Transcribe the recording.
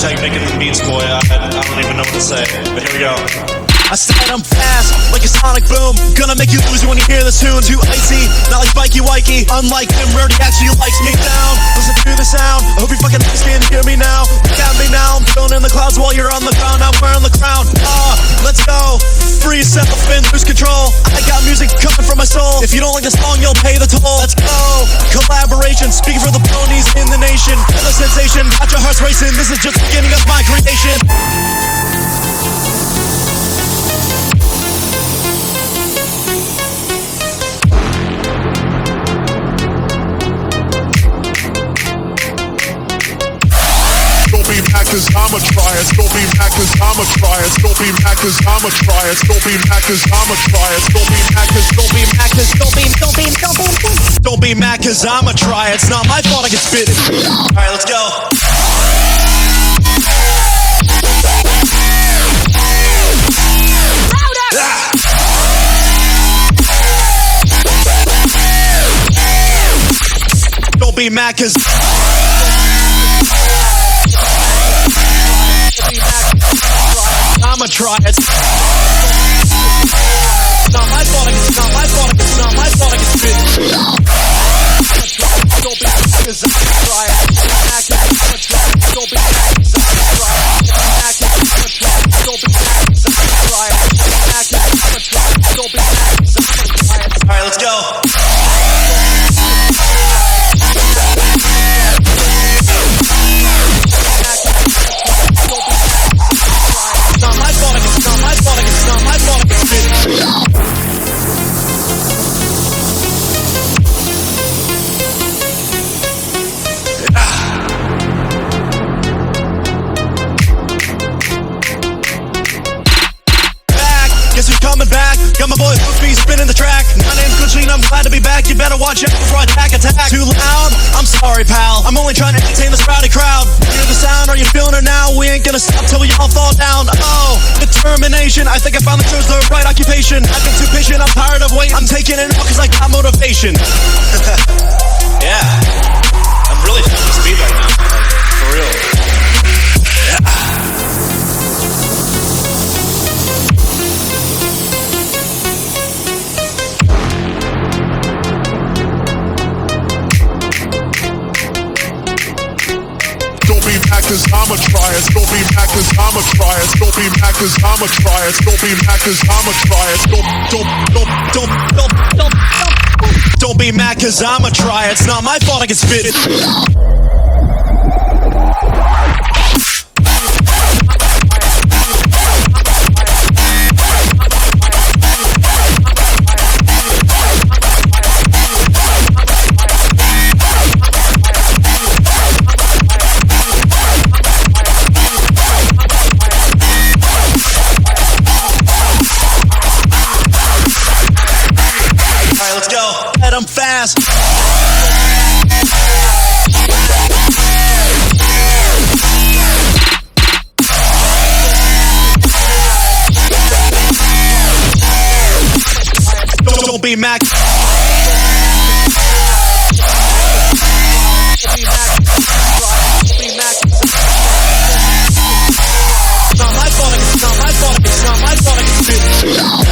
how you're making the beats, boy. I don't even know what to say, but here we go. I said I'm fast, like a sonic boom. Gonna make you lose when you hear this tune. Too icy, not like Mikey Wikey. Unlike him, Rarity actually likes me down. Listen to the sound, I hope you fucking understand. Hear me now, look at me now. I'm chilling in the clouds while you're on the ground. I'm wearing the crown. Let's go. Free yourself and lose control. I got music coming from my soul. If you don't like the song, you'll pay the toll. Let's go. Collaboration, speaking for the ponies in the nation. The sensation, got your hearts racing. This is just the beginning of my creation. Don't be mad cause I'ma try it. Don't be mad cause I'ma try it. Don't be mad cause I'ma try it. Don't be mad cause I'ma try it. Don't be mad cause don't be mad cause Don't be mad cause I'ma try it. It's not my fault I get spit it. Alright, let's go. Don't be mad cause I'ma try it. It's not my fault I get spit it. Don't be mad cause I'ma try it. Don't be mad cause I'ma try it. Don't be mad cause I'ma try it. Don't be mad cause I'ma try it. Alright, let's go. Guess who's coming back? Got my boy Hoopy spinning the track. My name's Glitchline, I'm glad to be back. You better watch out before I attack. Too loud? I'm sorry, pal. I'm only trying to entertain this rowdy crowd. Hear the sound? Are you feeling it now? We ain't gonna stop till we all fall down. Oh, determination. I think I finally chose the right occupation. I've been too patient, I'm tired of waiting. I'm taking it all cause I got motivation. Yeah. I'm really feeling this beat right now. Like, for real. Don't be mad cause I'ma try it. Don't be mad cause I'ma try it. Don't be mad cause I'ma try it. Don't be mad cause I'ma try it. Don't be mad cause I'ma try it. It's not my fault I get spit it. Let's go. And I'm fast. Don't be mad. It's not my fault I get spit.